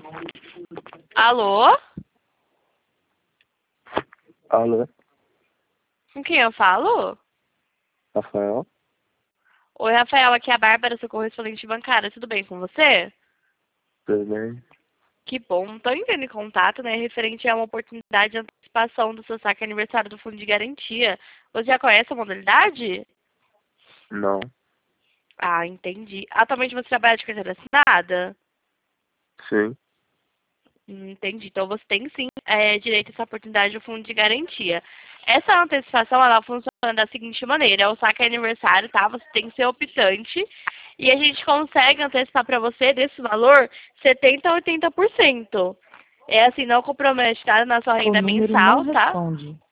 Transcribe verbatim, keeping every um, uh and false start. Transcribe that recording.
Alô? Alô, Com quem eu falo? Rafael? Oi, Rafael, aqui é a Bárbara, sou correspondente bancária. Tudo bem com você? Tudo bem? Que bom. Estou entrando em contato, né, referente a uma oportunidade de antecipação do seu saque aniversário do Fundo de Garantia. Você já conhece a modalidade? Não. Ah, entendi. Atualmente você trabalha de carteira assinada? Sim. Hum, Entendi. Então você tem sim é, direito a essa oportunidade do Fundo de Garantia. Essa antecipação, ela funciona da seguinte maneira: o saque é aniversário, tá? Você tem que ser optante e a gente consegue antecipar para você desse valor setenta a oitenta por cento. É assim, não compromete nada na sua O renda número não mensal, tá? responde.